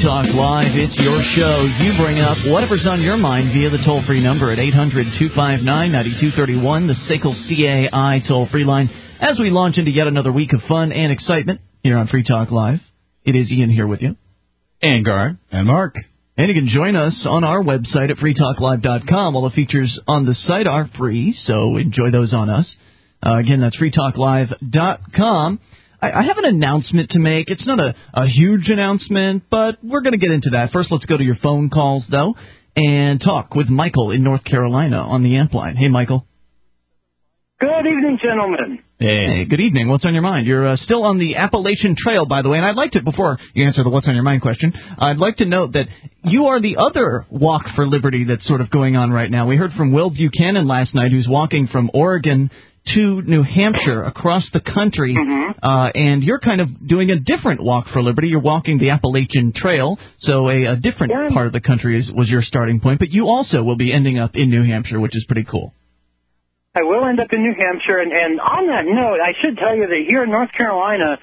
Talk Live. It's your show. You bring up whatever's on your mind via the toll-free number at 800-259-9231, the SACL CAI toll-free line, as we launch into yet another week of fun and excitement here on Free Talk Live. It is Ian here with you. And Gar. And Mark. And you can join us on our website at freetalklive.com. All the features on the site are free, so enjoy those on us. Again, that's freetalklive.com. I have an announcement to make. It's not a huge announcement, but we're going to get into that. First, let's go to your phone calls, though, and talk with Michael in North Carolina on the amp line. Hey, Michael. Good evening, gentlemen. Hey, good evening. What's on your mind? You're still on the Appalachian Trail, by the way, and I'd like to, before you answer the what's on your mind question, I'd like to note that you are the other Walk for Liberty that's sort of going on right now. We heard from Will Buchanan last night, who's walking from Oregon to New Hampshire across the country, and you're kind of doing a different Walk for Liberty. You're walking the Appalachian Trail, so a different part of the country was your starting point, but you also will be ending up in New Hampshire, which is pretty cool. I will end up in New Hampshire, and on that note, I should tell you that here in North Carolina,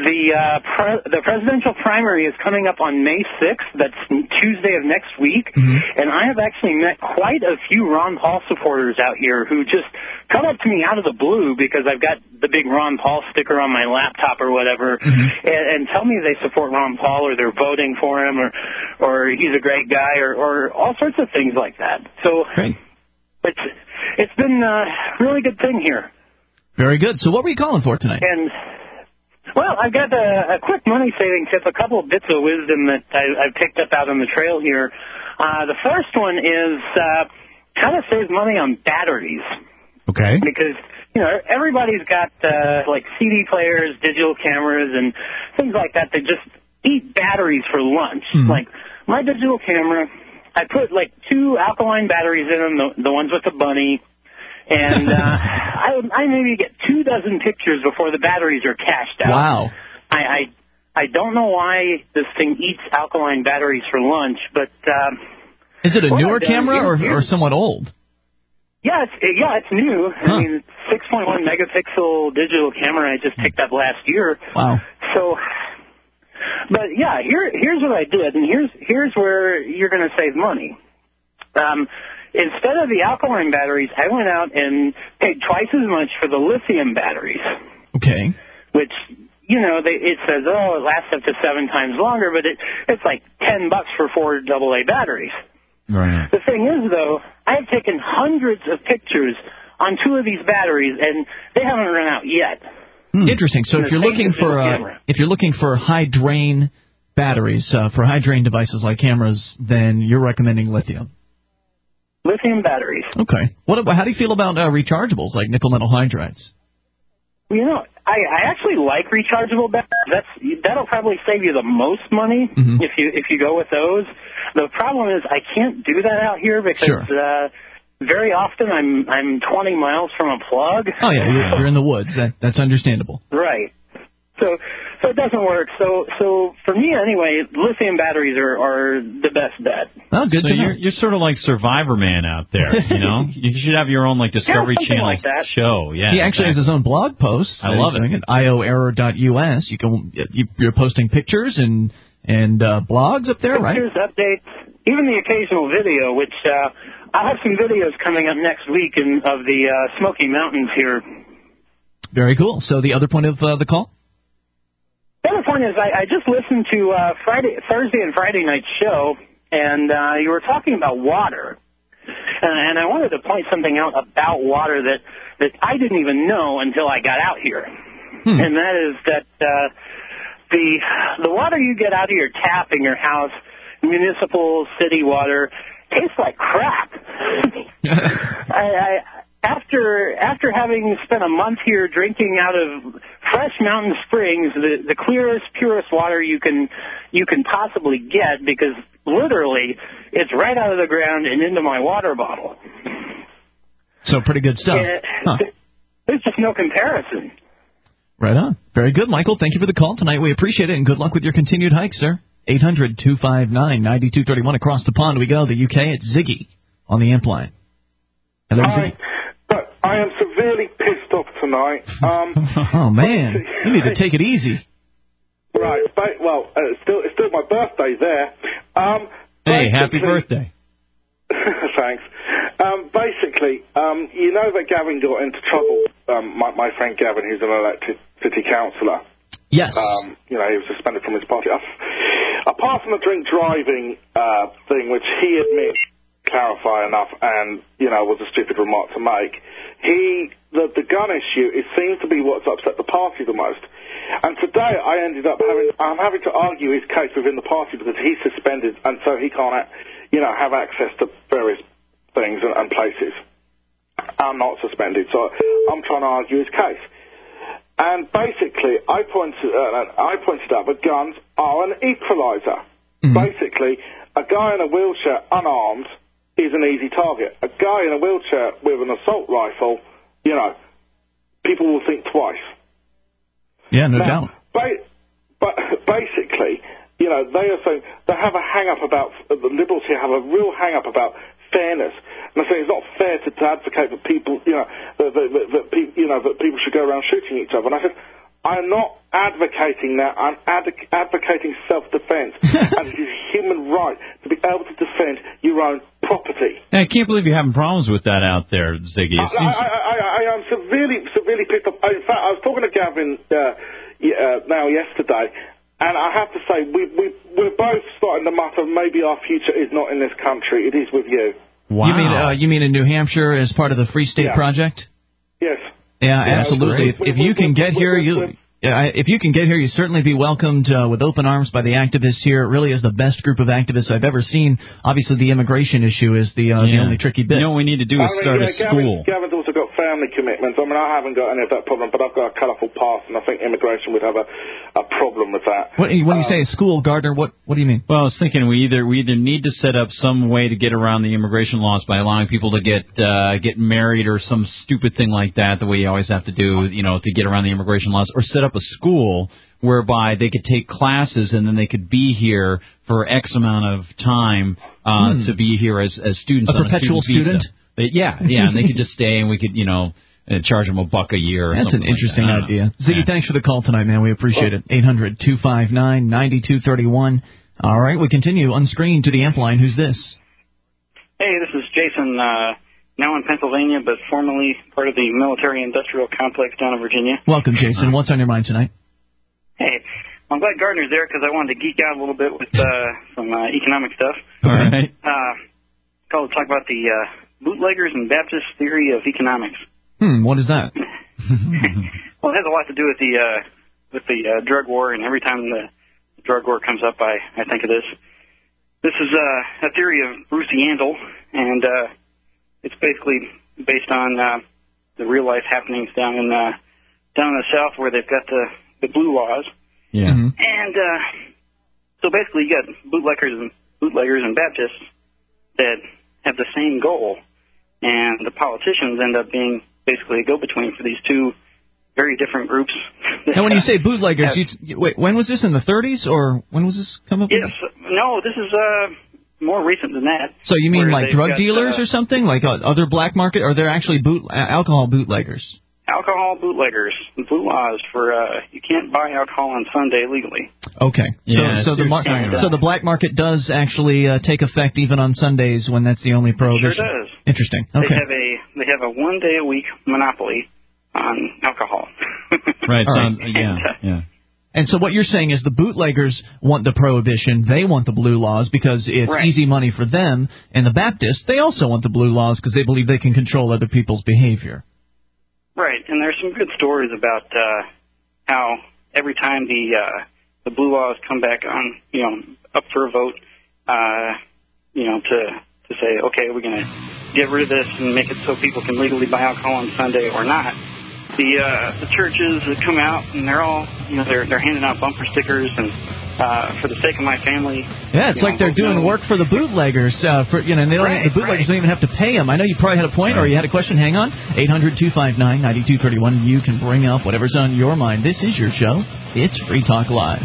the presidential primary is coming up on May 6th. That's Tuesday of next week, and I have actually met quite a few Ron Paul supporters out here who just come up to me out of the blue because I've got the big Ron Paul sticker on my laptop or whatever, and tell me they support Ron Paul or they're voting for him or he's a great guy or all sorts of things like that. So it's been a really good thing here. Very good. So what were you calling for tonight? And well, I've got a quick money-saving tip, a couple of bits of wisdom that I've picked up out on the trail here. The first one is how to save money on batteries. Okay. Because, you know, everybody's got, like, CD players, digital cameras, and things like that that just eat batteries for lunch. Like, my digital camera, I put, like, 2 alkaline batteries in them, the ones with the bunny, and I maybe get 2 dozen pictures before the batteries are cashed out. Wow. I don't know why this thing eats alkaline batteries for lunch, but... is it a newer camera or somewhat old? Yeah, it's new. I mean, 6.1 megapixel digital camera I just picked up last year. Wow. So, but yeah, here's what I did, and here's where you're going to save money. Instead of the alkaline batteries, I went out and paid twice as much for the lithium batteries. Okay. Which, you know, it says, it lasts up to 7 times longer, but it's like $10 for 4 AA batteries. Right. The thing is, though, I've taken hundreds of pictures on 2 of these batteries, and they haven't run out yet. Interesting. So if you're looking for high drain batteries for high drain devices like cameras, then you're recommending lithium. Lithium batteries. Okay. How do you feel about rechargeables like nickel metal hydrides? You know, I actually like rechargeable batteries. That'll probably save you the most money if you go with those. The problem is I can't do that out here because very often I'm 20 miles from a plug. Oh yeah, you're in the woods. That's understandable. Right. So it doesn't work. So for me anyway, lithium batteries are the best bet. Oh, good. So you're sort of like Survivor Man out there, you know? You should have your own like Discovery Channel like that. show. Yeah. He actually has his own blog post. I love it. At ioerror.us. You're posting pictures and blogs up there, right? Pictures, updates, even the occasional video, which I'll have some videos coming up next week of the Smoky Mountains here. Very cool. So the other point of the call? The other point is I just listened to Thursday and Friday night's show, and you were talking about water. And I wanted to point something out about water that I didn't even know until I got out here. And that is that the water you get out of your tap in your house, municipal city water, tastes like crap. After having spent a month here drinking out of fresh mountain springs, the clearest, purest water you can possibly get, because literally it's right out of the ground and into my water bottle. So pretty good stuff. There's just no comparison. Right on. Very good, Michael. Thank you for the call tonight. We appreciate it, and good luck with your continued hike, sir. 800-259-9231. Across the pond we go. The UK, it's Ziggy on the amp line. Hello, Ziggy. I am severely pissed off tonight. Oh, man. You need to take it easy. Right. It's still my birthday there. Hey, happy birthday. Thanks. Basically, you know that Gavin got into trouble, my friend Gavin, who's an elected city councillor. Yes. He was suspended from his party. Apart from the drink driving thing, which he admits clarify enough and, was a stupid remark to make, the gun issue, it seems to be what's upset the party the most. And today I ended up having to argue his case within the party because he's suspended and so he can't, have access to various things and places. I'm not suspended, so I'm trying to argue his case. And basically, I pointed out that guns are an equaliser. Mm-hmm. Basically, a guy in a wheelchair unarmed is an easy target. A guy in a wheelchair with an assault rifle, people will think twice. Yeah, no doubt. But basically, they are saying they have a hang-up about, the Liberals here have a real hang-up about fairness. And they're saying it's not fair to advocate that people, that people should go around shooting each other. And I said, I'm not advocating that. I'm advocating self-defense. And it is a human right to be able to defend your own property. I can't believe you're having problems with that out there, Ziggy. I am severely pissed off. In fact, I was talking to Gavin yesterday, and I have to say, we're both starting to mutter maybe our future is not in this country, it is with you. Wow. You mean in New Hampshire as part of the Free State Project? Yes. Yeah, absolutely. If you can get here, you'd certainly be welcomed with open arms by the activists here. It really is the best group of activists I've ever seen. Obviously, the immigration issue is the only tricky bit. What we need to do is start a school. Gavin's also got family commitments. I mean, I haven't got any of that problem, but I've got a colourful past, and I think immigration would have a problem with that. When you say a school, Gardner, what do you mean? Well, I was thinking we either need to set up some way to get around the immigration laws by allowing people to get married or some stupid thing like that, the way you always have to do, to get around the immigration laws, or set up a school whereby they could take classes and then they could be here for X amount of time to be here as students. A perpetual student? Yeah, and they could just stay and we could, charge them $1 a year or That's something. That's an interesting like that. idea. Ziggy, thanks for the call tonight, man. We appreciate it. 800-259-9231. All right, we continue on screen to the amp line. Who's this? Hey, this is Jason, now in Pennsylvania, but formerly part of the military-industrial complex down in Virginia. Welcome, Jason. What's on your mind tonight? Hey, I'm glad Gardner's there because I wanted to geek out a little bit with some economic stuff. All right. Called to talk about the bootleggers and Baptist theory of economics. What is that? Well, it has a lot to do with the drug war, and every time the drug war comes up, I think of this. This is a theory of Bruce Yandel, and it's basically based on the real life happenings down in the South where they've got the blue laws. Yeah. Mm-hmm. And so basically, you got bootleggers and Baptists that have the same goal, and the politicians end up being basically a go-between for these two very different groups. Now, when you say bootleggers, wait, when was this, in the 30s, or when was this come up? Yes, no, this is more recent than that. So you mean like drug dealers or something, like other black market, or they're actually alcohol bootleggers? Alcohol bootleggers, blue laws for you can't buy alcohol on Sunday legally. Okay, yeah, so the black market does actually take effect even on Sundays when that's the only prohibition. It sure does. Interesting. Okay. They have a 1 day a week monopoly on alcohol. Right. Yeah. And so what you're saying is the bootleggers want the prohibition, they want the blue laws because it's easy money for them, and the Baptists, they also want the blue laws because they believe they can control other people's behavior. Right, and there's some good stories about how every time the blue laws come back on, up for a vote, to say, okay, we're going to get rid of this and make it so people can legally buy alcohol on Sunday or not. The churches that come out and they're all, they're handing out bumper stickers and for the sake of my family. Yeah, it's like they're doing work for the bootleggers. And the bootleggers don't even have to pay them. I know you probably had a point or you had a question. Hang on. 800-259-9231. You can bring up whatever's on your mind. This is your show. It's Free Talk Live.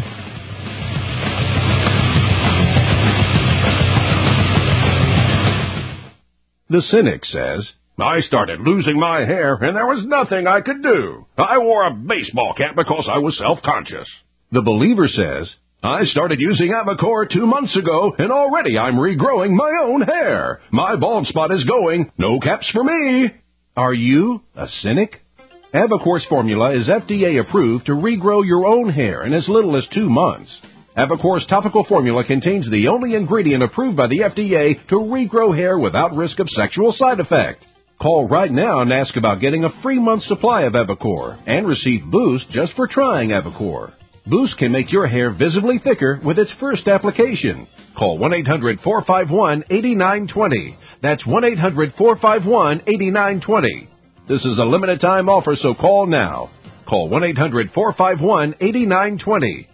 The cynic says, I started losing my hair, and there was nothing I could do. I wore a baseball cap because I was self-conscious. The Believer says, I started using Avacor 2 months ago, and already I'm regrowing my own hair. My bald spot is going. No caps for me. Are you a cynic? Avacor's formula is FDA approved to regrow your own hair in as little as 2 months. Avacor's topical formula contains the only ingredient approved by the FDA to regrow hair without risk of sexual side effect. Call right now and ask about getting a free month supply of Avacor and receive Boost just for trying Avacor. Boost can make your hair visibly thicker with its first application. Call 1-800-451-8920. That's 1-800-451-8920. This is a limited time offer, so call now. Call 1-800-451-8920.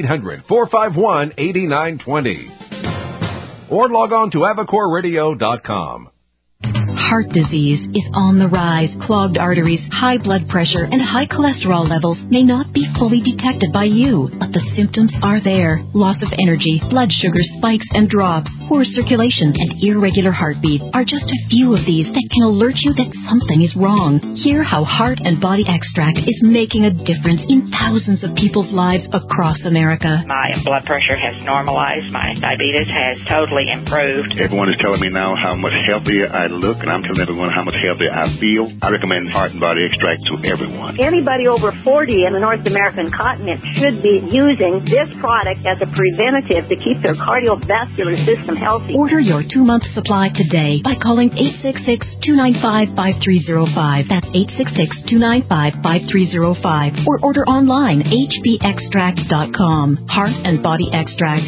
1-800-451-8920. Or log on to AvacorRadio.com. Heart disease is on the rise. Clogged arteries, high blood pressure, and high cholesterol levels may not be fully detected by you, but the symptoms are there. Loss of energy, blood sugar spikes and drops, poor circulation, and irregular heartbeat are just a few of these that can alert you that something is wrong. Hear how Heart and Body Extract is making a difference in thousands of people's lives across America. My blood pressure has normalized. My diabetes has totally improved. Everyone is telling me now how much healthier I look, and I'm telling everyone how much healthier I feel. I recommend Heart and Body Extract to everyone. Anybody over 40 in the North American continent should be using this product as a preventative to keep their cardiovascular system healthy. Order your 2-month supply today by calling 866-295-5305. That's 866-295-5305. Or order online, hbextract.com. Heart and Body Extract,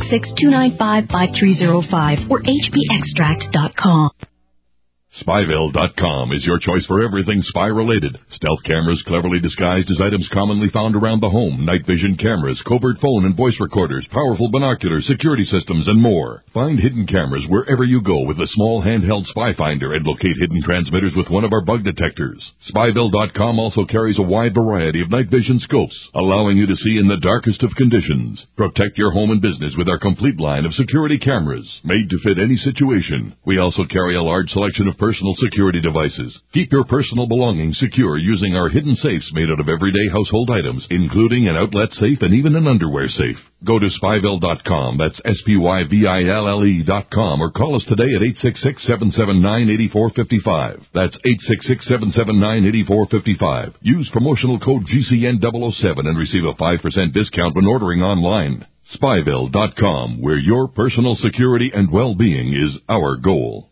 866-295-5305 or hbextract.com. Spyville.com is your choice for everything spy-related. Stealth cameras cleverly disguised as items commonly found around the home, night vision cameras, covert phone and voice recorders, powerful binoculars, security systems, and more. Find hidden cameras wherever you go with a small handheld spy finder and locate hidden transmitters with one of our bug detectors. Spyville.com also carries a wide variety of night vision scopes, allowing you to see in the darkest of conditions. Protect your home and business with our complete line of security cameras, made to fit any situation. We also carry a large selection of personal security devices. Keep your personal belongings secure using our hidden safes made out of everyday household items, including an outlet safe and even an underwear safe. Go to Spyville.com, that's SPYVILLE.com, or call us today at 866-779-8455. That's 866-779-8455. Use promotional code GCN007 and receive a 5% discount when ordering online. Spyville.com, where your personal security and well-being is our goal.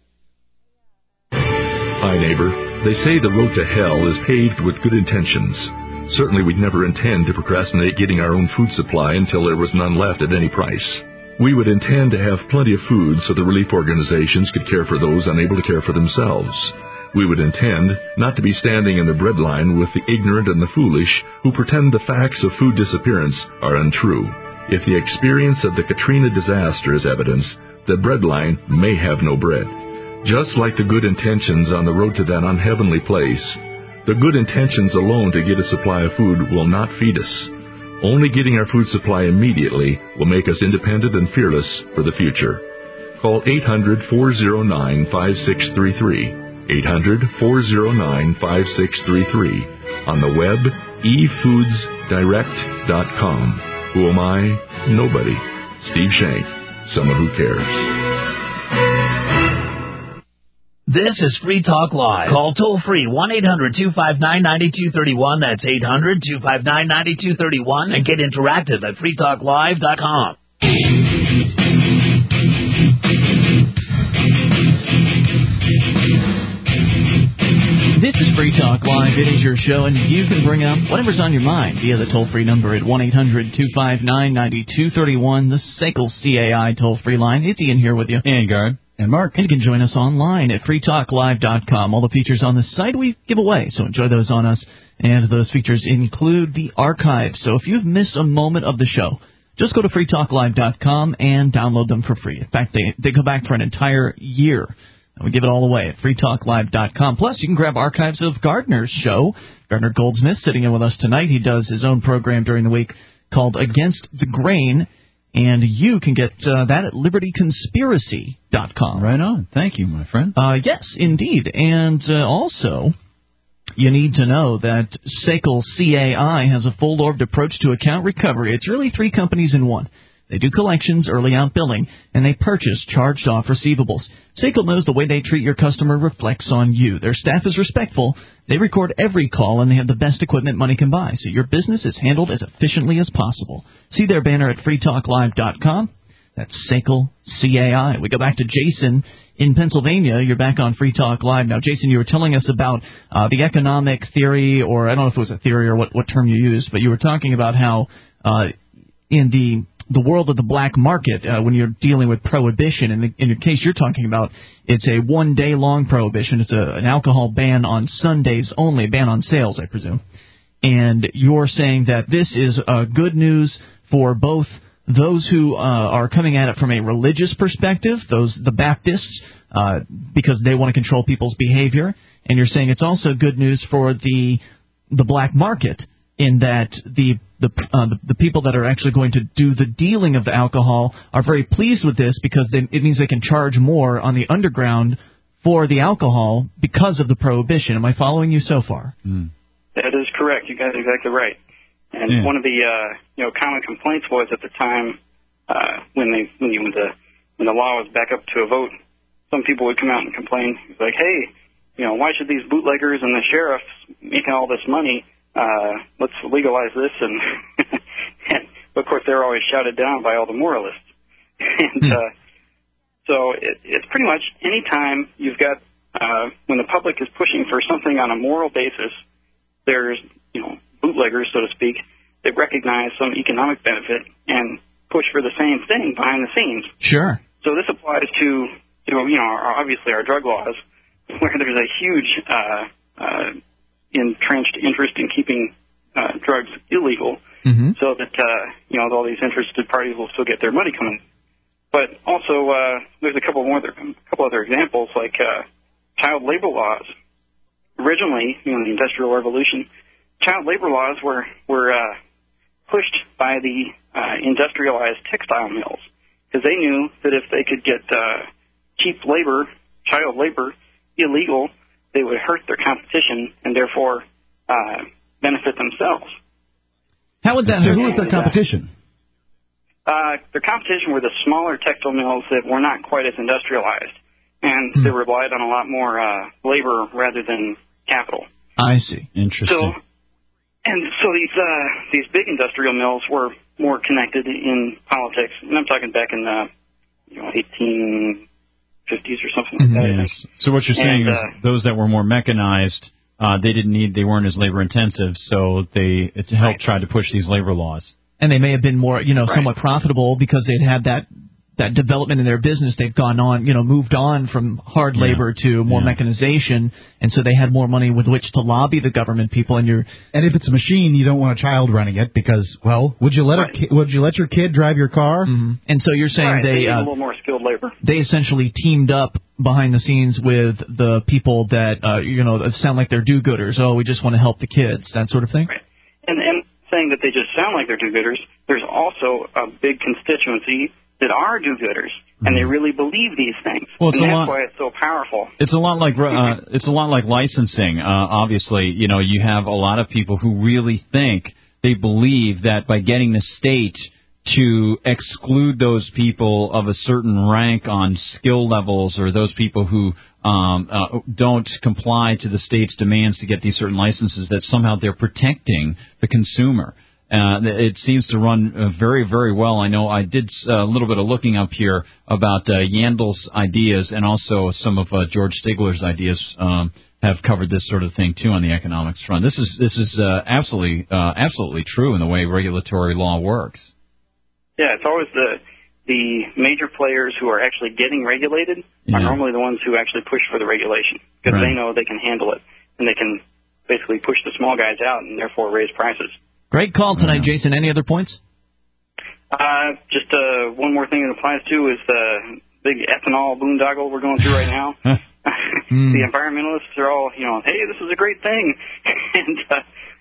Hi, neighbor. They say the road to hell is paved with good intentions. Certainly we'd never intend to procrastinate getting our own food supply until there was none left at any price. We would intend to have plenty of food so the relief organizations could care for those unable to care for themselves. We would intend not to be standing in the breadline with the ignorant and the foolish who pretend the facts of food disappearance are untrue. If the experience of the Katrina disaster is evidence, the breadline may have no bread. Just like the good intentions on the road to that unheavenly place, the good intentions alone to get a supply of food will not feed us. Only getting our food supply immediately will make us independent and fearless for the future. Call 800-409-5633. 800-409-5633. On the web, efoodsdirect.com. Who am I? Nobody. Steve Shank, someone who cares. This is Free Talk Live. Call toll-free 1-800-259-9231. That's 800-259-9231. And get interactive at freetalklive.com. This is Free Talk Live. It is your show, and you can bring up whatever's on your mind via the toll-free number at 1-800-259-9231, the SACL CAI toll-free line. It's Ian here with you. And Guard. And Mark. And you can join us online at freetalklive.com. All the features on the site we give away, so enjoy those on us. And those features include the archive. So if you've missed a moment of the show, just go to freetalklive.com and download them for free. In fact, they go back for an entire year. And we give it all away at freetalklive.com. Plus, you can grab archives of Gardner's show. Gardner Goldsmith sitting in with us tonight. He does his own program during the week called Against the Grain. And you can get that at libertyconspiracy.com. Right on. Thank you, my friend. Yes, indeed. And also, You need to know that SACL CAI has a full-orbed approach to account recovery. It's really 3 companies in one. They do collections, early out billing, and they purchase charged-off receivables. SACL knows the way they treat your customer reflects on you. Their staff is respectful. They record every call, and they have the best equipment money can buy, so your business is handled as efficiently as possible. See their banner at freetalklive.com. That's SACL CAI. We go back to Jason in Pennsylvania. You're back on Free Talk Live. Now, Jason, you were telling us about the economic theory, or I don't know if it was a theory or what term you used, but you were talking about how in the world of the black market, when you're dealing with prohibition, and in your case you're talking about, it's a one-day-long prohibition. It's an alcohol ban on Sundays only, ban on sales, I presume. And you're saying that this is good news for both those who are coming at it from a religious perspective, the Baptists, because they want to control people's behavior, and you're saying it's also good news for the black market, in that the people that are actually going to do the dealing of the alcohol are very pleased with this, because it means they can charge more on the underground for the alcohol because of the prohibition. Am I following you so far? That is correct. You got it exactly right. And one of the common complaints was at the time when the law was back up to a vote, some people would come out and complain like, hey, why should these bootleggers and the sheriffs making all this money? Let's legalize this, and of course they're always shouted down by all the moralists. And so it's pretty much any time you've got when the public is pushing for something on a moral basis, there's bootleggers, so to speak, that recognize some economic benefit and push for the same thing behind the scenes. Sure. So this applies to obviously our drug laws, where there's a huge entrenched interest in keeping drugs illegal, so that all these interested parties will still get their money coming. But also, there's a couple other examples, like child labor laws. Originally, in the Industrial Revolution, child labor laws were pushed by the industrialized textile mills, because they knew that if they could get cheap labor, child labor, illegal, they would hurt their competition and therefore benefit themselves. How would that hurt? Who was their competition? Their competition were the smaller textile mills that were not quite as industrialized, and they relied on a lot more labor rather than capital. I see. Interesting. So these big industrial mills were more connected in politics, and I'm talking back in the 1850s or something like that. Yes. So what you're saying is those that were more mechanized, they weren't as labor intensive, so it helped try to push these labor laws. And they may have been more, somewhat profitable because they'd had that development in their business. They've gone on, moved on from hard labor to more mechanization, and so they had more money with which to lobby the government people. And if it's a machine, you don't want a child running it, because, would you let your kid drive your car? And so you're saying they need a little more skilled labor. They essentially teamed up behind the scenes with the people that sound like they're do-gooders. Oh, we just want to help the kids, that sort of thing. Right. And saying that they just sound like they're do-gooders, there's also a big constituency that are do-gooders, and they really believe these things. Well, and that's why it's so powerful. It's a lot like licensing. Obviously, you have a lot of people who really think, they believe that by getting the state to exclude those people of a certain rank on skill levels, or those people who don't comply to the state's demands to get these certain licenses, that somehow they're protecting the consumer. It seems to run very, very well. I know I did a little bit of looking up here about Yandel's ideas, and also some of George Stigler's ideas have covered this sort of thing too on the economics front. This is absolutely true in the way regulatory law works. Yeah, it's always the major players who are actually getting regulated are normally the ones who actually push for the regulation, because they know they can handle it, and they can basically push the small guys out and therefore raise prices. Great call tonight, Jason. Any other points? Just one more thing that applies to is the big ethanol boondoggle we're going through right now. The environmentalists are all, hey, this is a great thing. And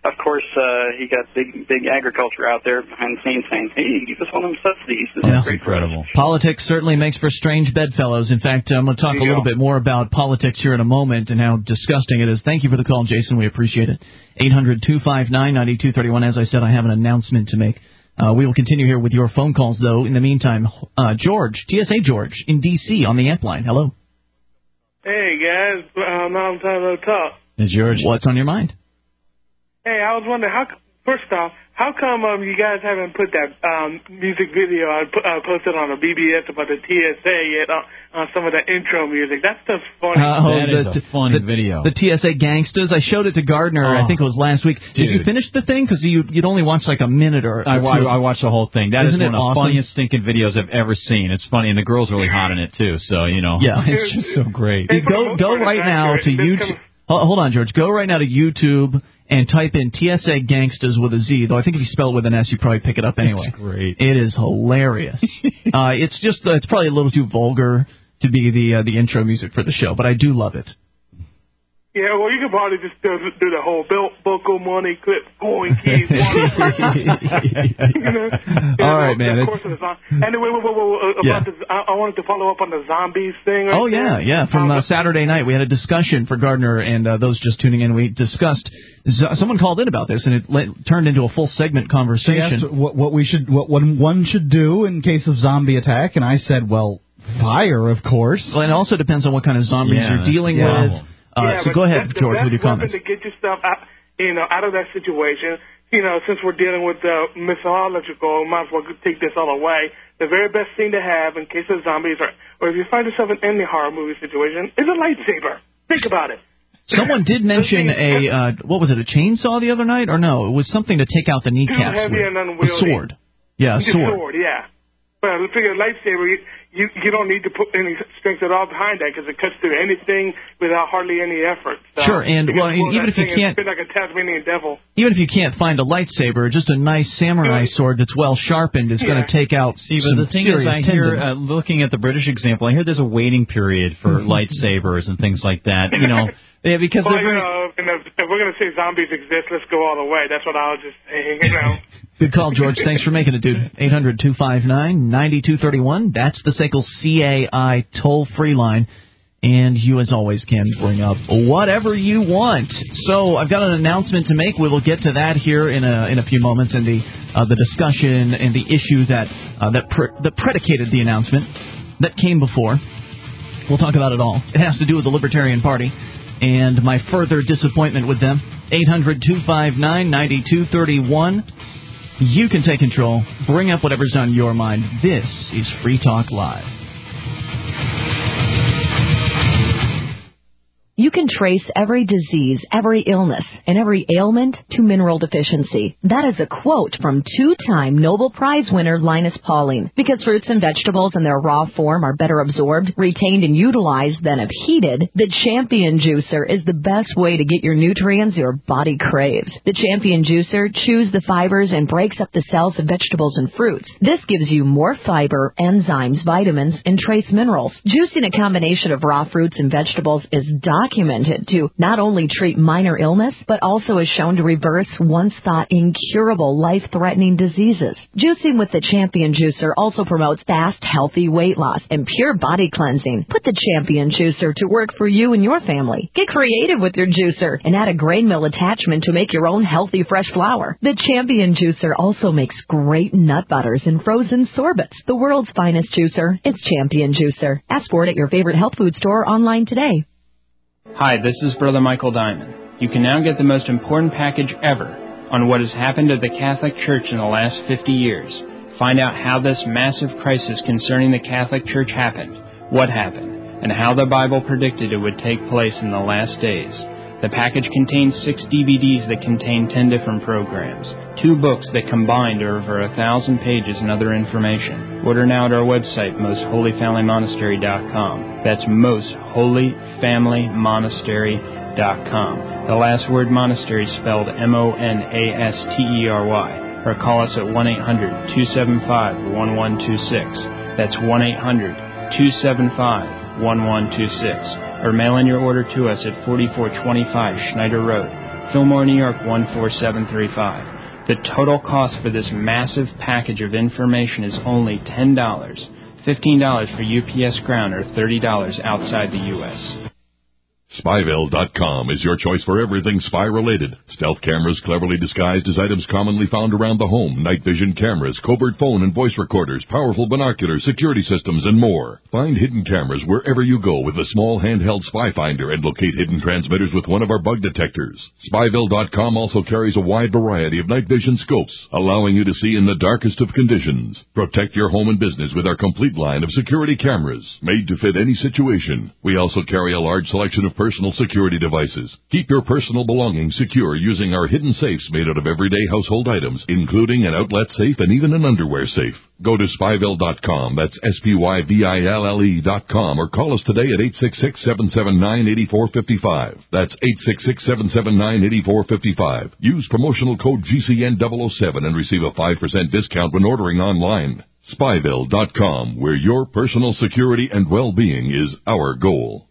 of course, you got big agriculture out there behind the scenes saying, hey, give us one of them subsidies. That's incredible. Politics certainly makes for strange bedfellows. In fact, I'm going to talk a little bit more about politics here in a moment and how disgusting it is. Thank you for the call, Jason. We appreciate it. 800-259-9231. As I said, I have an announcement to make. We will continue here with your phone calls, though. In the meantime, George, TSA George, in D.C. on the amp line. Hello. Hey, guys. Long time no talk. Hey, George. What's on your mind? Hey, I was wondering, first off, how come you guys haven't put that music video I posted on the BBS about the TSA yet on some of the intro music? That stuff's funny. That is a funny video. The TSA Gangstas. I showed it to Gardner, I think it was last week. Did you finish the thing? Because you'd only watch like a minute or I watched the whole thing. That Isn't is one it of the awesome? funniest stinking videos I've ever seen. It's funny, and the girl's really hot in it, too. So, Yeah. it's just so great. Go right now to YouTube. Hold on, George. Go right now to YouTube and type in TSA Gangstas with a Z. Though I think if you spell it with an S, you probably pick it up anyway. It's great. It is hilarious. It's probably a little too vulgar to be the intro music for the show, but I do love it. Yeah, well, you could probably just do the whole buckle money clip coin keys. All right, man. Anyway, I wanted to follow up on the zombies thing. Oh, yeah. From Saturday night, we had a discussion for Gardner and those just tuning in. We discussed. Someone called in about this, and it turned into a full segment conversation. She asked what one should do in case of zombie attack, and I said, well, fire, of course. Well, and it also depends on what kind of zombies you're dealing with. So go ahead, George, with your comments. To get yourself out of that situation, since we're dealing with the mythological, might as well take this all away. The very best thing to have in case of zombies, or if you find yourself in any horror movie situation, is a lightsaber. Think about it. Someone did mention a chainsaw the other night, or no? It was something to take out the kneecaps heavy with. and unwieldy. A sword. Yeah, a sword. Yeah. But I figure a lightsaber, you don't need to put any strength at all behind that because it cuts through anything without hardly any effort. So Sure, and even if you can't, it's like a Tasmanian devil. Even if you can't find a lightsaber, just a nice samurai sword that's well sharpened is going to take out some the thing serious is, I hear, looking at the British example, I hear there's a waiting period for lightsabers and things like that. Yeah, because if we're going to say zombies exist, let's go all the way. That's what I was just saying. Good call, George. Thanks for making it, dude. 800-259-9231. That's the SACL CAI toll-free line. And you, as always, can bring up whatever you want. So I've got an announcement to make. We will get to that here in a few moments, and the discussion and the issue that predicated the announcement that came before. We'll talk about it all. It has to do with the Libertarian Party and my further disappointment with them. 800-259-9231. You can take control. Bring up whatever's on your mind. This is Free Talk Live. You can trace every disease, every illness, and every ailment to mineral deficiency. That is a quote from two-time Nobel Prize winner Linus Pauling. Because fruits and vegetables in their raw form are better absorbed, retained, and utilized than if heated, the Champion Juicer is the best way to get your nutrients your body craves. The Champion Juicer chews the fibers and breaks up the cells of vegetables and fruits. This gives you more fiber, enzymes, vitamins, and trace minerals. Juicing a combination of raw fruits and vegetables is documented to not only treat minor illness, but also is shown to reverse once thought incurable life-threatening diseases. Juicing with the Champion Juicer also promotes fast, healthy weight loss and pure body cleansing. Put the Champion Juicer to work for you and your family. Get creative with your juicer and add a grain mill attachment to make your own healthy, fresh flour. The Champion Juicer also makes great nut butters and frozen sorbets. The world's finest juicer. It's Champion Juicer. Ask for it at your favorite health food store online today. Hi, this is Brother Michael Diamond. You can now get the most important package ever on what has happened to the Catholic Church in the last 50 years. Find out how this massive crisis concerning the Catholic Church happened, what happened, and how the Bible predicted it would take place in the last days. The package contains 6 DVDs that contain 10 different programs, 2 books that combined are over 1,000 pages and other information. Order now at our website, mostholyfamilymonastery.com. That's mostholyfamilymonastery.com. The last word monastery spelled MONASTERY. Or call us at 1-800-275-1126. That's 1-800-275-1126. Or mail in your order to us at 4425 Schneider Road, Fillmore, New York 14735. The total cost for this massive package of information is only $10. $15 for UPS ground or $30 outside the U.S. Spyville.com is your choice for everything spy-related. Stealth cameras cleverly disguised as items commonly found around the home, night vision cameras, covert phone and voice recorders, powerful binoculars, security systems, and more. Find hidden cameras wherever you go with a small handheld spy finder and locate hidden transmitters with one of our bug detectors. Spyville.com also carries a wide variety of night vision scopes, allowing you to see in the darkest of conditions. Protect your home and business with our complete line of security cameras, made to fit any situation. We also carry a large selection of personal security devices. Keep your personal belongings secure using our hidden safes made out of everyday household items, including an outlet safe and even an underwear safe. Go to Spyville.com, that's SPYVILLE.com, or call us today at 866-779-8455. That's 866-779-8455. Use promotional code GCN007 and receive a 5% discount when ordering online. Spyville.com, where your personal security and well-being is our goal.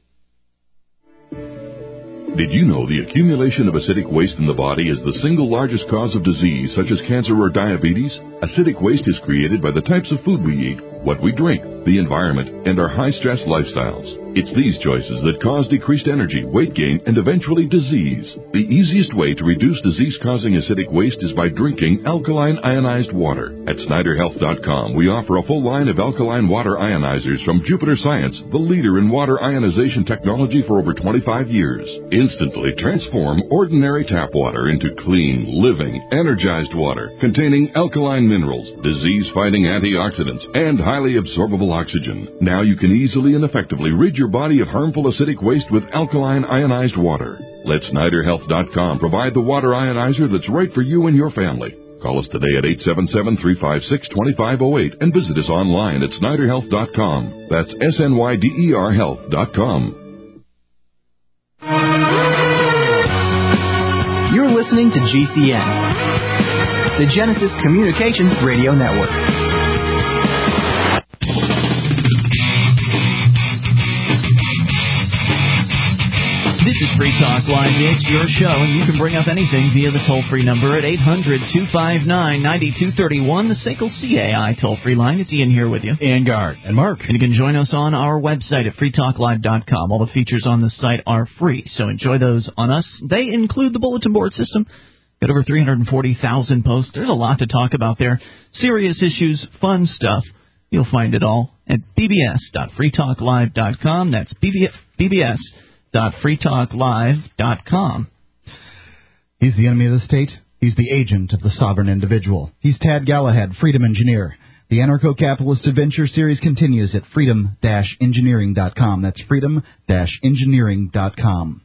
Did you know the accumulation of acidic waste in the body is the single largest cause of disease such as cancer or diabetes? Acidic waste is created by the types of food we eat, what we drink, the environment, and our high-stress lifestyles. It's these choices that cause decreased energy, weight gain, and eventually disease. The easiest way to reduce disease-causing acidic waste is by drinking alkaline ionized water. At SnyderHealth.com, we offer a full line of alkaline water ionizers from Jupiter Science, the leader in water ionization technology for over 25 years. Instantly transform ordinary tap water into clean, living, energized water containing alkaline minerals, disease-fighting antioxidants, and highly absorbable oxygen. Now you can easily and effectively rid your body of harmful acidic waste with alkaline ionized water. Let SnyderHealth.com provide the water ionizer that's right for you and your family. Call us today at 877-356-2508 and visit us online at SnyderHealth.com. That's SNYDER Health.com. You're listening to GCN, the Genesis Communications Radio Network. This is Free Talk Live. It's your show, and you can bring up anything via the toll-free number at 800-259-9231, the SACL CAI toll-free line. It's Ian here with you. And Guard. And Mark. And you can join us on our website at freetalklive.com. All the features on the site are free, so enjoy those on us. They include the bulletin board system. Got over 340,000 posts. There's a lot to talk about there. Serious issues, fun stuff. You'll find it all at bbs.freetalklive.com. That's bbs.freetalklive.com. He's the enemy of the state. He's the agent of the sovereign individual. He's Tad Galahad, Freedom Engineer. The Anarcho-Capitalist Adventure Series continues at freedom-engineering.com. That's freedom-engineering.com.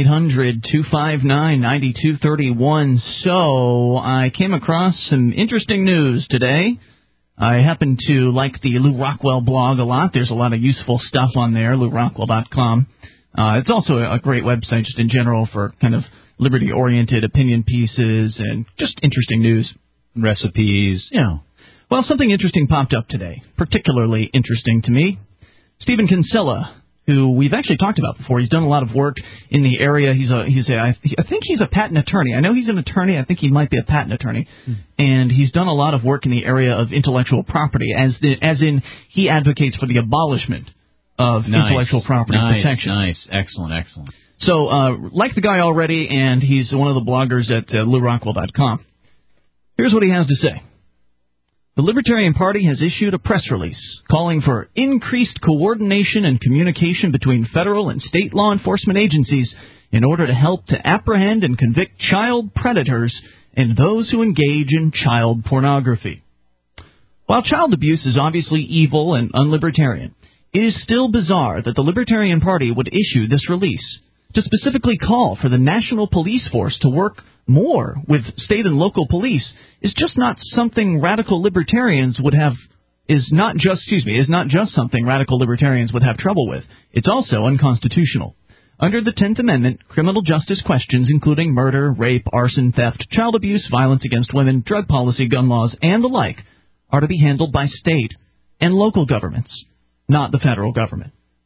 1-800-259-9231. So, I came across some interesting news today. I happen to like the Lou Rockwell blog a lot. There's a lot of useful stuff on there, LouRockwell.com. It's also a great website just in general for kind of liberty-oriented opinion pieces and just interesting news. Recipes. Yeah. Well, something interesting popped up today, particularly interesting to me. Stephen Kinsella, who we've actually talked about before. He's done a lot of work in the area. I think he's a patent attorney. I know he's an attorney. I think he might be a patent attorney. And he's done a lot of work in the area of intellectual property, as in he advocates for the abolishment of intellectual property protection. Nice. Excellent. So, like the guy already, and he's one of the bloggers at LouRockwell.com. Here's what he has to say. The Libertarian Party has issued a press release calling for increased coordination and communication between federal and state law enforcement agencies in order to help to apprehend and convict child predators and those who engage in child pornography. While child abuse is obviously evil and unlibertarian, it is still bizarre that the Libertarian Party would issue this release to specifically call for the National Police Force to work more with state and local police is just not something radical libertarians would have is not just something radical libertarians would have trouble with. It's also unconstitutional. Under the 10th Amendment, criminal justice questions including murder, rape, arson, theft, child abuse, violence against women, drug policy, gun laws, and the like are to be handled by state and local governments, not the federal government.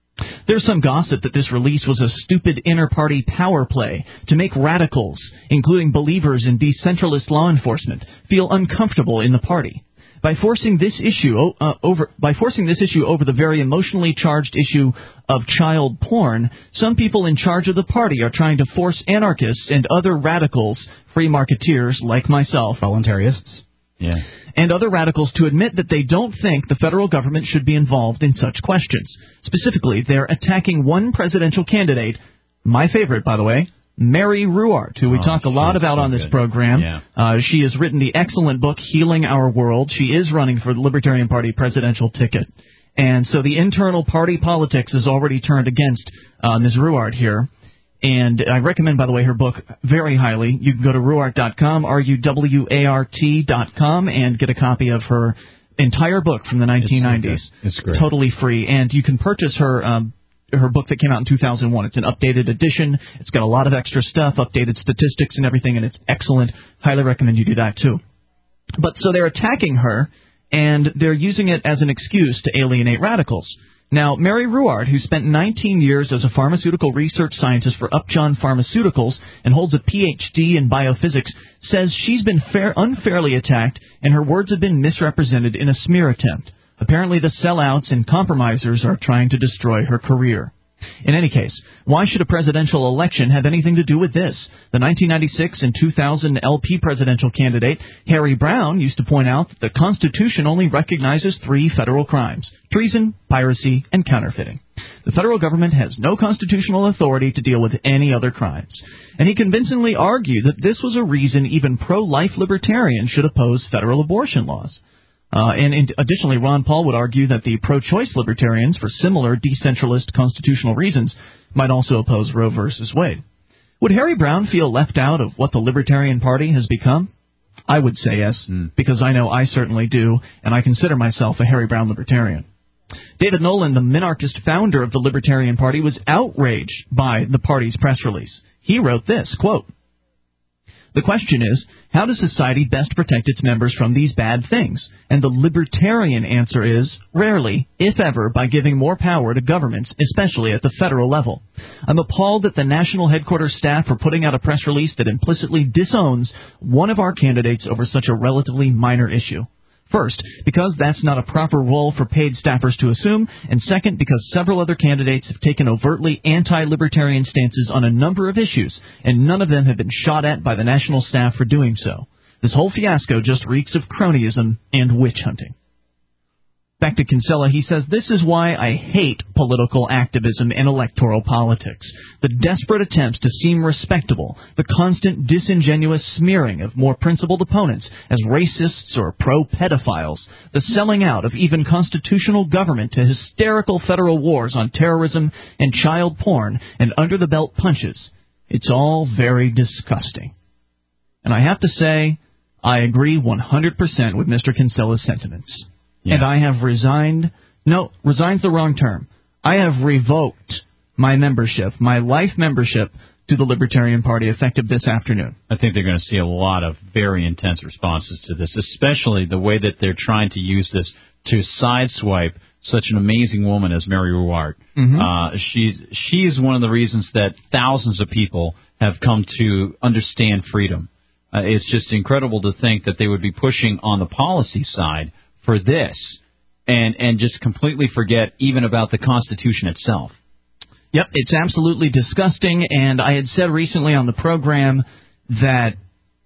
There's some gossip that this release was a stupid inter-party power play to make radicals, including believers in decentralist law enforcement, feel uncomfortable in the party. By forcing this issue over the very emotionally charged issue of child porn, some people in charge of the party are trying to force anarchists and other radicals, free marketeers like myself, voluntarists, and other radicals to admit that they don't think the federal government should be involved in such questions. Specifically, they're attacking one presidential candidate, my favorite, by the way, Mary Ruwart, who we talk a lot about on this program. She has written the excellent book, Healing Our World. She is running for the Libertarian Party presidential ticket. And so the internal party politics is already turned against Ms. Ruwart here. And I recommend, by the way, her book very highly. You can go to Ruwart.com, RUWART.com, and get a copy of her entire book from the 1990s. It's great. Totally free. And you can purchase her book that came out in 2001. It's an updated edition. It's got a lot of extra stuff, updated statistics and everything, and it's excellent. Highly recommend you do that, too. But so they're attacking her, and they're using it as an excuse to alienate radicals. Now, Mary Ruwart, who spent 19 years as a pharmaceutical research scientist for Upjohn Pharmaceuticals and holds a Ph.D. in biophysics, says she's been unfairly attacked and her words have been misrepresented in a smear attempt. Apparently the sellouts and compromisers are trying to destroy her career. In any case, why should a presidential election have anything to do with this? The 1996 and 2000 LP presidential candidate, Harry Brown, used to point out that the Constitution only recognizes 3 federal crimes: treason, piracy, and counterfeiting. The federal government has no constitutional authority to deal with any other crimes. And he convincingly argued that this was a reason even pro-life libertarians should oppose federal abortion laws. Additionally, Ron Paul would argue that the pro-choice libertarians, for similar decentralist constitutional reasons, might also oppose Roe v. Wade. Would Harry Brown feel left out of what the Libertarian Party has become? I would say yes, because I know I certainly do, and I consider myself a Harry Brown libertarian. David Nolan, the minarchist founder of the Libertarian Party, was outraged by the party's press release. He wrote this, quote, "The question is, how does society best protect its members from these bad things? And the libertarian answer is, rarely, if ever, by giving more power to governments, especially at the federal level. I'm appalled that the national headquarters staff are putting out a press release that implicitly disowns one of our candidates over such a relatively minor issue. First, because that's not a proper role for paid staffers to assume, and second, because several other candidates have taken overtly anti-libertarian stances on a number of issues, and none of them have been shot at by the national staff for doing so. This whole fiasco just reeks of cronyism and witch hunting." Back to Kinsella, he says, "This is why I hate political activism and electoral politics. The desperate attempts to seem respectable, the constant disingenuous smearing of more principled opponents as racists or pro-pedophiles, the selling out of even constitutional government to hysterical federal wars on terrorism and child porn and under-the-belt punches. It's all very disgusting." And I have to say, I agree 100% with Mr. Kinsella's sentiments. Yeah. And I have resigned's the wrong term. I have revoked my membership, my life membership, to the Libertarian Party effective this afternoon. I think they're going to see a lot of very intense responses to this, especially the way that they're trying to use this to sideswipe such an amazing woman as Mary Ruwart. Mm-hmm. She's one of the reasons that thousands of people have come to understand freedom. It's just incredible to think that they would be pushing on the policy side for this, and just completely forget even about the Constitution itself. Yep, it's absolutely disgusting, and I had said recently on the program that,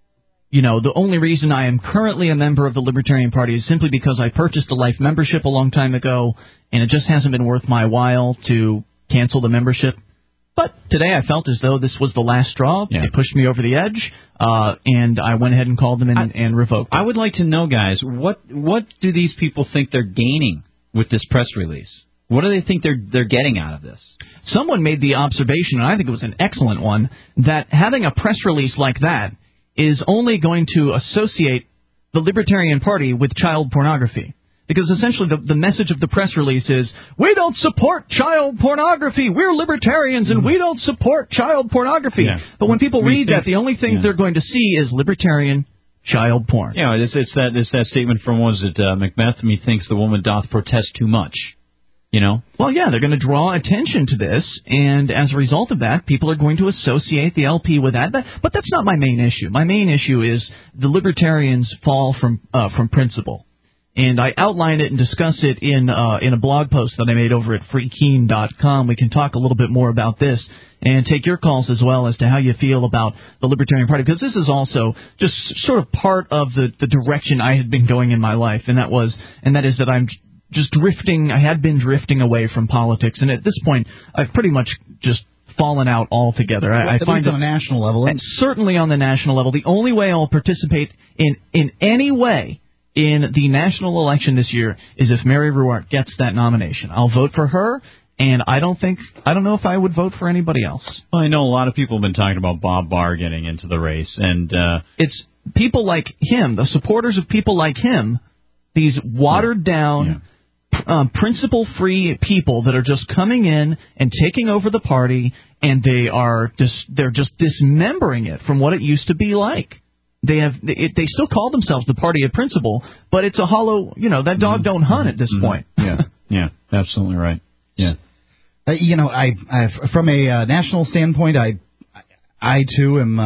the only reason I am currently a member of the Libertarian Party is simply because I purchased a life membership a long time ago, and it just hasn't been worth my while to cancel the membership. But today I felt as though this was the last straw. Yeah. It pushed me over the edge, and I went ahead and called them and revoked it. I would like to know, guys, what do these people think they're gaining with this press release? What do they think they're getting out of this? Someone made the observation, and I think it was an excellent one, that having a press release like that is only going to associate the Libertarian Party with child pornography. Because essentially the message of the press release is, we don't support child pornography. We're libertarians and we don't support child pornography. Yeah. But when people read that, the only thing they're going to see is libertarian child porn. Yeah, it's that statement from, Macbeth, methinks the woman doth protest too much. You know? Well, yeah, they're going to draw attention to this, and as a result of that, people are going to associate the LP with that. But that's not my main issue. My main issue is the libertarians fall from principle. And I outline it and discuss it in a blog post that I made over at freekeen.com. We can talk a little bit more about this and take your calls as well as to how you feel about the Libertarian Party, because this is also just sort of part of the direction I had been going in my life, and that is that I'm just drifting. I had been drifting away from politics, and at this point, I've pretty much just fallen out altogether. I find on a national level, and certainly on the national level, the only way I'll participate in any way in the national election this year is if Mary Ruwart gets that nomination. I'll vote for her, and I don't know if I would vote for anybody else. Well, I know a lot of people have been talking about Bob Barr getting into the race, and it's people like him, the supporters of people like him, these watered down, principle-free people that are just coming in and taking over the party, and they're just dismembering it from what it used to be like. They still call themselves the party of principle, but it's a hollow, that dog don't hunt at this point. Yeah, absolutely right. Yeah. I from a national standpoint, I too am,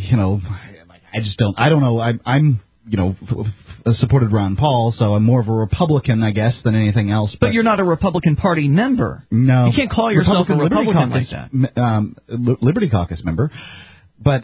I just don't know. I'm supported Ron Paul, so I'm more of a Republican, I guess, than anything else. But you're not a Republican Party member. No. You can't call yourself a Republican like that. Liberty Caucus member. But,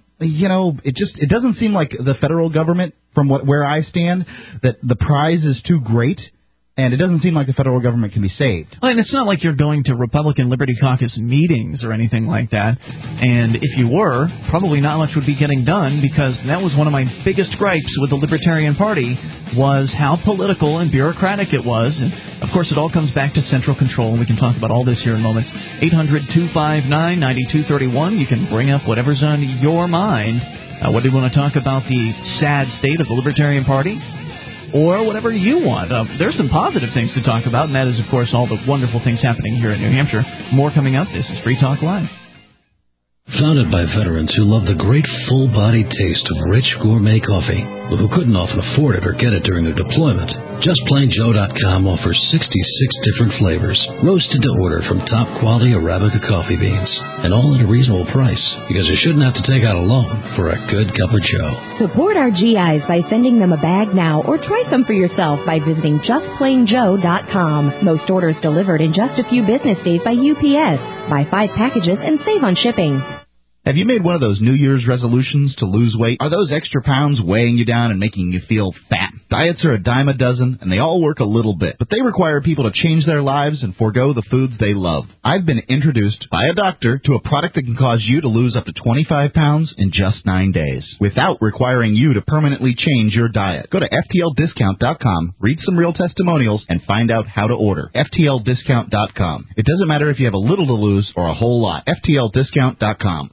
it doesn't seem like the federal government, from where I stand, that the prize is too great, and it doesn't seem like the federal government can be saved. Well, and it's not like you're going to Republican Liberty Caucus meetings or anything like that. And if you were, probably not much would be getting done, because that was one of my biggest gripes with the Libertarian Party, was how political and bureaucratic it was. And, of course, it all comes back to central control, and we can talk about all this here in moments. 800-259-9231. You can bring up whatever's on your mind. Whether you want to talk about the sad state of the Libertarian Party, or whatever you want. There's some positive things to talk about, and that is, of course, all the wonderful things happening here in New Hampshire. More coming up. This is Free Talk Live. Founded by veterans who love the great full-bodied taste of rich gourmet coffee, but who couldn't often afford it or get it during their deployment, JustPlainJoe.com offers 66 different flavors, roasted to order from top-quality Arabica coffee beans, and all at a reasonable price, because you shouldn't have to take out a loan for a good cup of joe. Support our GIs by sending them a bag now, or try some for yourself by visiting JustPlainJoe.com. Most orders delivered in just a few business days by UPS. Buy 5 packages and save on shipping. Have you made one of those New Year's resolutions to lose weight? Are those extra pounds weighing you down and making you feel fat? Diets are a dime a dozen, and they all work a little bit, but they require people to change their lives and forego the foods they love. I've been introduced by a doctor to a product that can cause you to lose up to 25 pounds in just 9 days, without requiring you to permanently change your diet. Go to FTLDiscount.com, read some real testimonials, and find out how to order. FTLDiscount.com. It doesn't matter if you have a little to lose or a whole lot. FTLDiscount.com.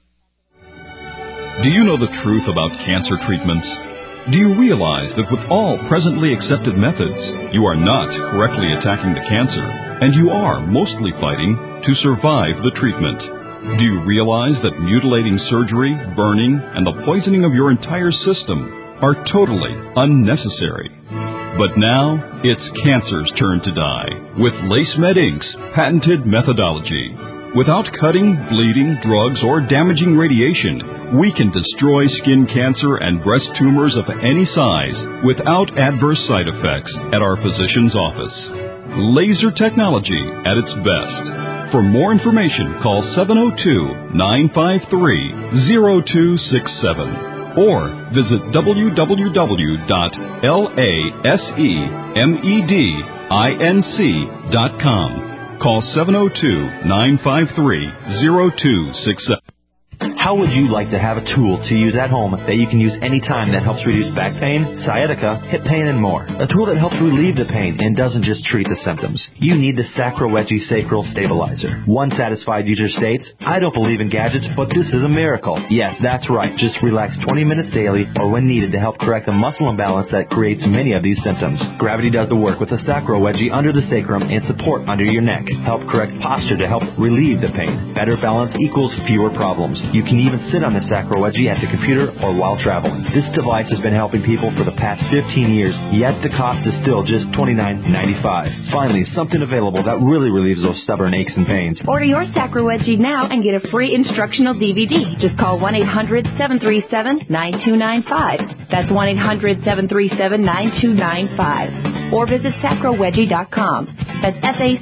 Do you know the truth about cancer treatments? Do you realize that with all presently accepted methods, you are not correctly attacking the cancer, and you are mostly fighting to survive the treatment? Do you realize that mutilating surgery, burning, and the poisoning of your entire system are totally unnecessary? But now, it's cancer's turn to die with LaceMed Inc.'s patented methodology. Without cutting, bleeding, drugs, or damaging radiation, we can destroy skin cancer and breast tumors of any size without adverse side effects at our physician's office. Laser technology at its best. For more information, call 702-953-0267 or visit www.lasemedinc.com. Call 702-953-0267. How would you like to have a tool to use at home that you can use anytime that helps reduce back pain, sciatica, hip pain, and more? A tool that helps relieve the pain and doesn't just treat the symptoms. You need the Sacroweggee Sacral Stabilizer. One satisfied user states, I don't believe in gadgets, but this is a miracle. Yes, that's right. Just relax 20 minutes daily or when needed to help correct the muscle imbalance that creates many of these symptoms. Gravity does the work with the Sacroweggee under the sacrum and support under your neck. Help correct posture to help relieve the pain. Better balance equals fewer problems. You can even sit on the Sacro Wedgie at the computer or while traveling. This device has been helping people for the past 15 years, yet the cost is still just $29.95. Finally, something available that really relieves those stubborn aches and pains. Order your Sacro Wedgie now and get a free instructional DVD. Just call 1-800-737-9295. That's 1-800-737-9295. Or visit sacrowedgie.com. That's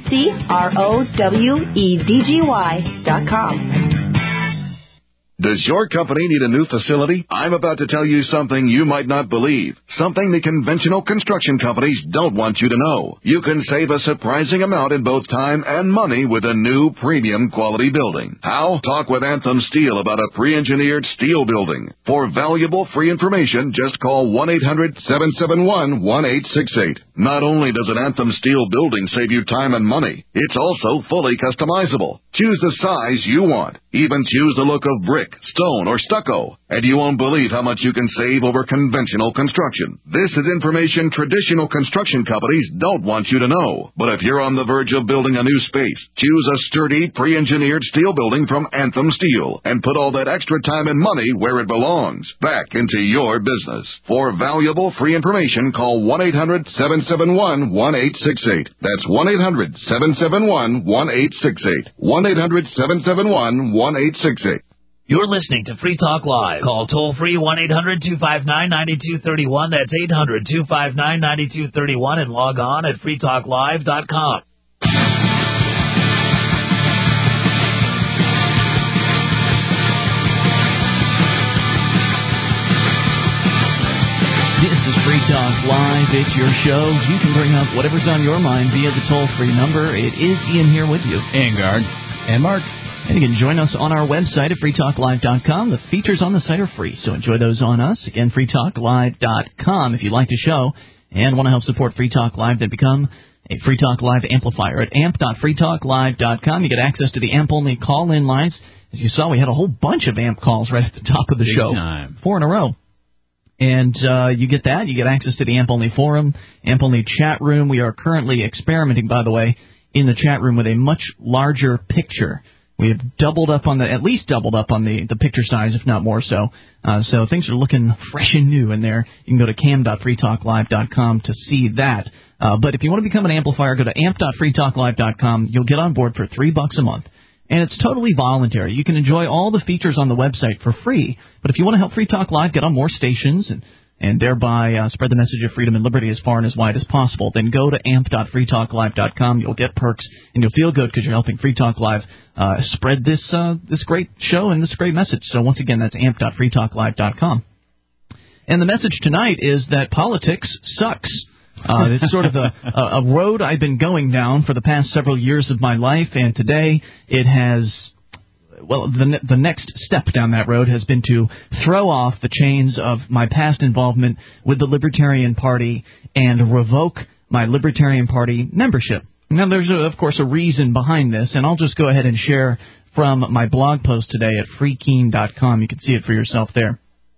SACROWEDGY.com. Does your company need a new facility? I'm about to tell you something you might not believe. Something the conventional construction companies don't want you to know. You can save a surprising amount in both time and money with a new premium quality building. How? Talk with Anthem Steel about a pre-engineered steel building. For valuable free information, just call 1-800-771-1868. Not only does an Anthem Steel building save you time and money, it's also fully customizable. Choose the size you want. Even choose the look of brick, stone, or stucco, and you won't believe how much you can save over conventional construction. This is information traditional construction companies don't want you to know. But if you're on the verge of building a new space, choose a sturdy, pre-engineered steel building from Anthem Steel and put all that extra time and money where it belongs, back into your business. For valuable free information, call 1-800-771-1868. That's 1-800-771-1868. 1-800-771-1868. You're listening to Free Talk Live. Call toll-free 1-800-259-9231. That's 800-259-9231 and log on at freetalklive.com. This is Free Talk Live. It's your show. You can bring up whatever's on your mind via the toll-free number. It is Ian here with you. And Guard. And Mark. And you can join us on our website at freetalklive.com. The features on the site are free, so enjoy those on us. Again, freetalklive.com if you like the show and want to help support Free Talk Live, then become a Free Talk Live amplifier at amp.freetalklive.com. You get access to the AMP-only call-in lines. As you saw, we had a whole bunch of AMP calls right at the top of the Big show. Time. 4 in a row. And you get that. You get access to the AMP-only forum, AMP-only chat room. We are currently experimenting, by the way, in the chat room with a much larger picture. We have at least doubled up on the picture size, if not more so. So things are looking fresh and new in there. You can go to cam.freetalklive.com to see that. But if you want to become an amplifier, go to amp.freetalklive.com. You'll get on board for $3 a month. And it's totally voluntary. You can enjoy all the features on the website for free. But if you want to help Free Talk Live get on more stations and thereby spread the message of freedom and liberty as far and as wide as possible, then go to amp.freetalklive.com. You'll get perks, and you'll feel good because you're helping Free Talk Live spread this great show and this great message. So once again, that's amp.freetalklive.com. And the message tonight is that politics sucks. It's sort of a road I've been going down for the past several years of my life, and today it has... Well, the next step down that road has been to throw off the chains of my past involvement with the Libertarian Party and revoke my Libertarian Party membership. Now, there's, of course, a reason behind this, and I'll just go ahead and share from my blog post today at freekeen.com. You can see it for yourself there.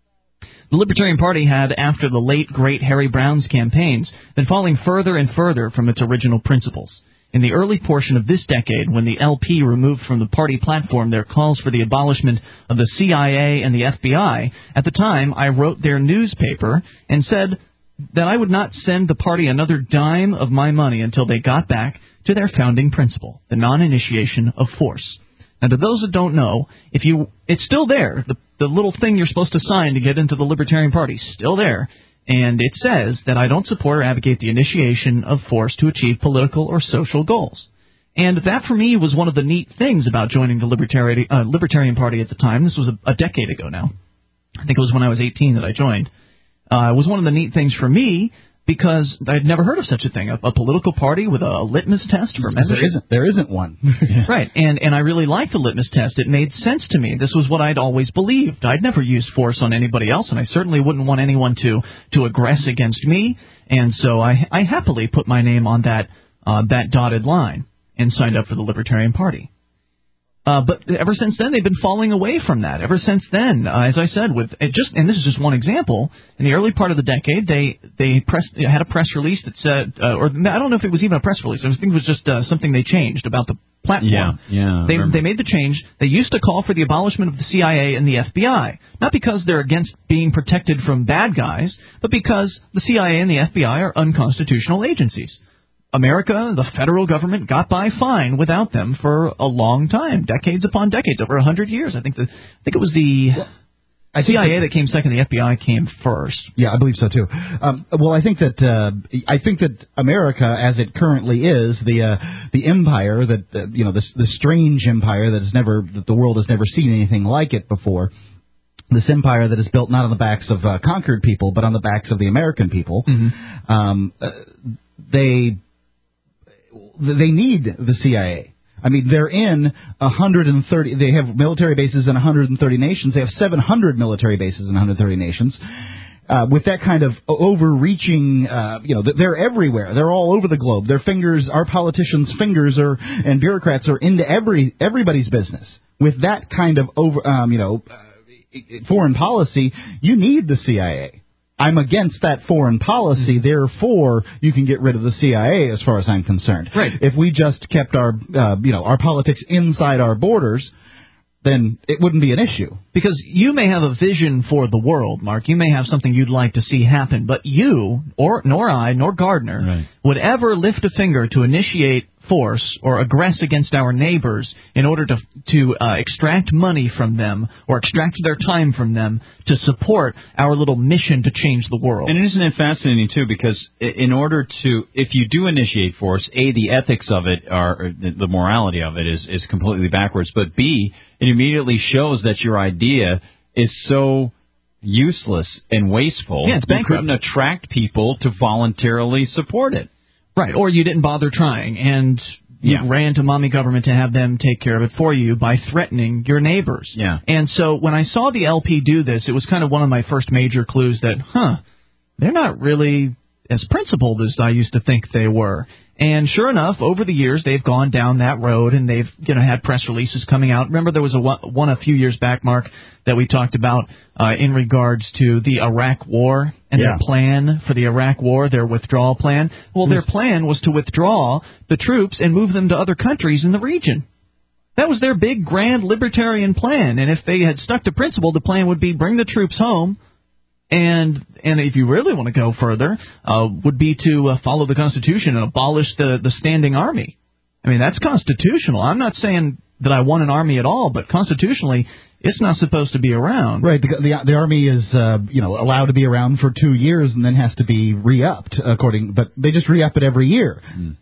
The Libertarian Party had, after the late, great Harry Brown's campaigns, been falling further and further from its original principles. In the early portion of this decade, when the LP removed from the party platform their calls for the abolishment of the CIA and the FBI, at the time I wrote their newspaper and said that I would not send the party another dime of my money until they got back to their founding principle, the non-initiation of force. Now, to those that don't know, it's still there. The little thing you're supposed to sign to get into the Libertarian Party is still there. And it says that I don't support or advocate the initiation of force to achieve political or social goals. And that, for me, was one of the neat things about joining the Libertarian Party at the time. This was a decade ago now. I think it was when I was 18 that I joined. It was one of the neat things for me because I'd never heard of such a thing, a political party with a litmus test for membership. There isn't one. Right, and I really liked the litmus test. It made sense to me. This was what I'd always believed. I'd never used force on anybody else, and I certainly wouldn't want anyone to aggress against me. And so I happily put my name on that dotted line and signed up for the Libertarian Party. But ever since then, they've been falling away from that. Ever since then, as I said, and this is just one example, in the early part of the decade, they had a press release that said, or I don't know if it was even a press release. I think it was just something they changed about the platform. They made the change. They used to call for the abolishment of the CIA and the FBI, not because they're against being protected from bad guys, but because the CIA and the FBI are unconstitutional agencies. America, the federal government, got by fine without them for a long time, decades upon decades, over 100 years. I think it was the CIA that came second. The FBI came first. Yeah, I believe so too. Well, I think that America, as it currently is, the empire that the strange empire that the world has never seen anything like it before. This empire that is built not on the backs of conquered people, but on the backs of the American people. They need the CIA. I mean, they're in 130. They have military bases in 130 nations. They have 700 military bases in 130 nations. With that kind of overreaching, they're everywhere. They're all over the globe. Our politicians' fingers and bureaucrats are into everybody's business. With that kind of foreign policy, you need the CIA. I'm against that foreign policy, therefore you can get rid of the CIA as far as I'm concerned. Right. If we just kept our politics inside our borders, then it wouldn't be an issue. Because you may have a vision for the world, Mark. You may have something you'd like to see happen, but you, nor I, nor Gardner, would ever lift a finger to initiate force or aggress against our neighbors in order to extract money from them or extract their time from them to support our little mission to change the world. And isn't it fascinating, too, because in order to, if you do initiate force, A, the ethics of it, or the morality of it is completely backwards, but B, it immediately shows that your idea is so useless and wasteful, it's bankrupt. You couldn't attract people to voluntarily support it. Right, or you didn't bother trying, and you ran to mommy government to have them take care of it for you by threatening your neighbors. Yeah. And so when I saw the LP do this, it was kind of one of my first major clues that, they're not really as principled as I used to think they were. And sure enough, over the years, they've gone down that road, and they've had press releases coming out. Remember, there was one a few years back, Mark, that we talked about in regards to the Iraq War and their plan for the Iraq War, their withdrawal plan. Well, their plan was to withdraw the troops and move them to other countries in the region. That was their big, grand, libertarian plan. And if they had stuck to principle, the plan would be bring the troops home. And if you really want to go further, would be to follow the Constitution and abolish the standing army. I mean, that's constitutional. I'm not saying that I want an army at all, but constitutionally, it's not supposed to be around. Right. The army is allowed to be around for 2 years and then has to be re-upped but they just re-up it every year.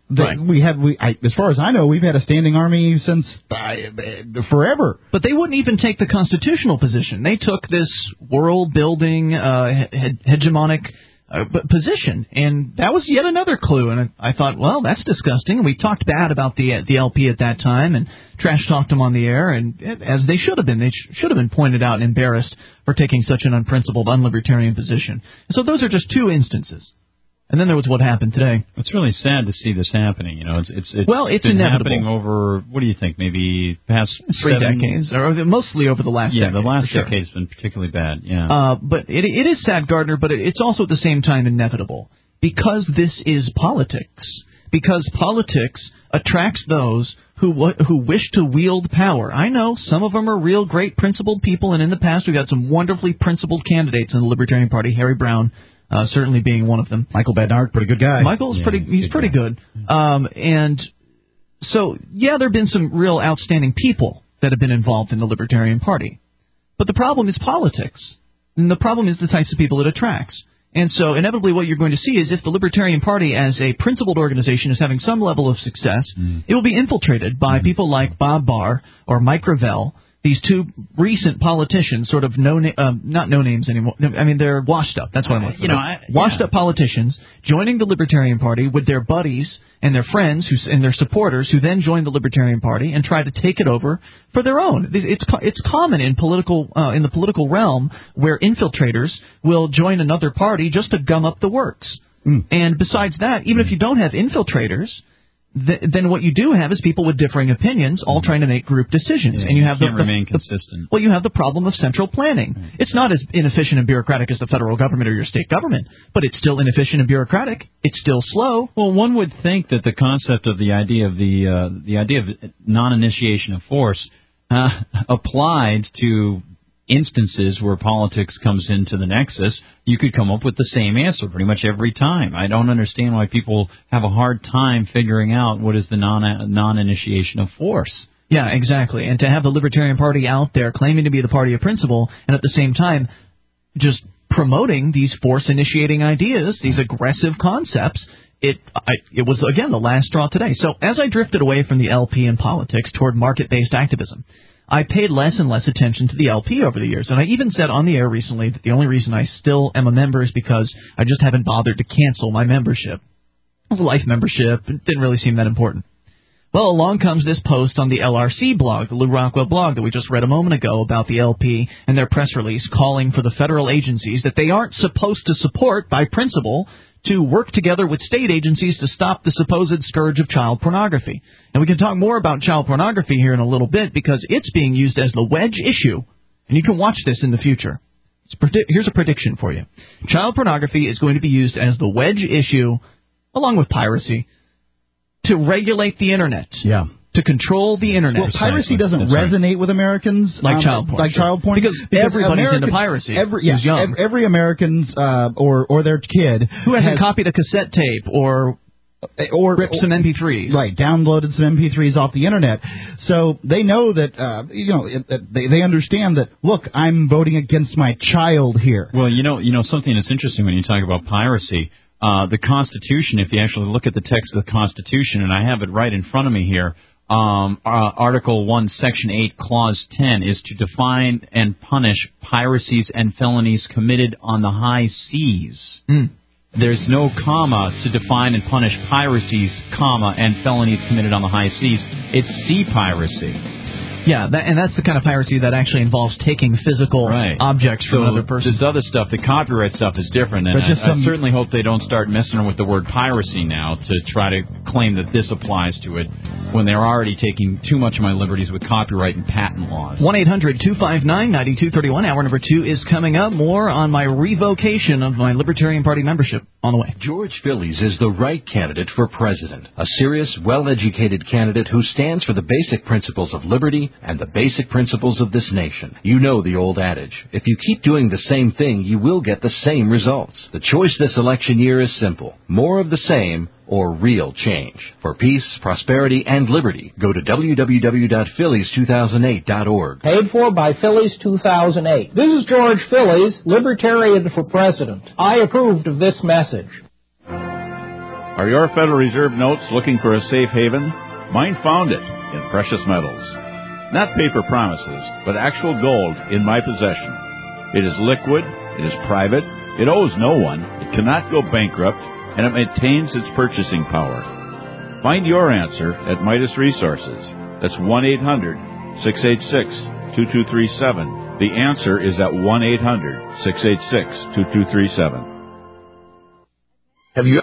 As far as I know, we've had a standing army since forever. But they wouldn't even take the constitutional position. They took this world-building, hegemonic position, and that was yet another clue. And I thought, well, that's disgusting. We talked bad about the LP at that time and trash-talked them on the air, and as they should have been. They should have been pointed out and embarrassed for taking such an unprincipled, unlibertarian position. So those are just two instances. And then there was what happened today. It's really sad to see this happening. It's been inevitable. Happening over, what do you think, maybe past 3 decades, or mostly over the last decade. Yeah, the last decade's been particularly bad, But it is sad, Gardner, but it's also at the same time inevitable. Because this is politics. Because politics attracts those who wish to wield power. I know some of them are real great principled people, and in the past we've got some wonderfully principled candidates in the Libertarian Party, Harry Brown, certainly being one of them. Michael Badnarik, pretty good guy. Michael's he's pretty good. And so, there have been some real outstanding people that have been involved in the Libertarian Party. But the problem is politics. And the problem is the types of people it attracts. And so, inevitably, what you're going to see is if the Libertarian Party, as a principled organization, is having some level of success, it will be infiltrated by people like Bob Barr or Mike Gravel, these two recent politicians, sort of not no names anymore. I mean, they're washed up. That's what I'm looking for. Washed up politicians joining the Libertarian Party with their buddies and their friends and their supporters, who then join the Libertarian Party and try to take it over for their own. It's common in the political realm where infiltrators will join another party just to gum up the works. And besides that, even if you don't have infiltrators, then what you do have is people with differing opinions all trying to make group decisions, Yeah, and you have can't remain consistent. Well, you have the problem of central planning. It's not as inefficient and bureaucratic as the federal government or your state government, but it's still inefficient and bureaucratic. It's still slow. Well, one would think that the concept of the idea of non-initiation of force applied to instances where politics comes into the nexus, you could come up with the same answer pretty much every time. I don't understand why people have a hard time figuring out what is the non-initiation of force. Yeah, exactly. And to have the Libertarian Party out there claiming to be the party of principle and at the same time just promoting these force-initiating ideas, these aggressive concepts, it was, again, the last straw today. So as I drifted away from the LP and politics toward market-based activism, I paid less and less attention to the LP over the years, and I even said on the air recently that the only reason I still am a member is because I just haven't bothered to cancel my membership. Life membership, it didn't really seem that important. Well, along comes this post on the LRC blog, the Lou Rockwell blog that we just read a moment ago about the LP and their press release calling for the federal agencies that they aren't supposed to support by principle to work together with state agencies to stop the supposed scourge of child pornography. And we can talk more about child pornography here in a little bit because it's being used as the wedge issue. And you can watch this in the future. Here's a prediction for you. Child pornography is going to be used as the wedge issue, along with piracy, to regulate the Internet. Yeah. To control the Internet. Well, piracy doesn't resonate with Americans like child porn. Like child porn, because everybody's into piracy. Who's young. Every American's or their kid who hasn't copied a cassette tape or ripped some MP3s. Right, downloaded some MP3s off the Internet. So they know that they understand that. Look, I'm voting against my child here. Well, you know something that's interesting when you talk about piracy. The Constitution, if you actually look at the text of the Constitution, and I have it right in front of me here. Article 1, Section 8, Clause 10 is to define and punish piracies and felonies committed on the high seas. There's no comma to define and punish piracies, comma, and felonies committed on the high seas. It's sea piracy. Yeah, and that's the kind of piracy that actually involves taking physical objects from another person. This other stuff, the copyright stuff, is different. And I certainly hope they don't start messing with the word piracy now to try to claim that this applies to it when they're already taking too much of my liberties with copyright and patent laws. 1-800-259-9231. Hour number 2 is coming up. More on my revocation of my Libertarian Party membership on the way. George Phillies is the right candidate for president. A serious, well-educated candidate who stands for the basic principles of liberty and the basic principles of this nation. You know the old adage. If you keep doing the same thing, you will get the same results. The choice this election year is simple. More of the same or real change. For peace, prosperity, and liberty, go to www.phillies2008.org. Paid for by Phillies 2008. This is George Phillies, Libertarian for President. I approved of this message. Are your Federal Reserve notes looking for a safe haven? Mine found it in precious metals. Not paper promises, but actual gold in my possession. It is liquid, it is private, it owes no one, it cannot go bankrupt, and it maintains its purchasing power. Find your answer at Midas Resources. That's 1-800-686-2237. The answer is at 1-800-686-2237. Have you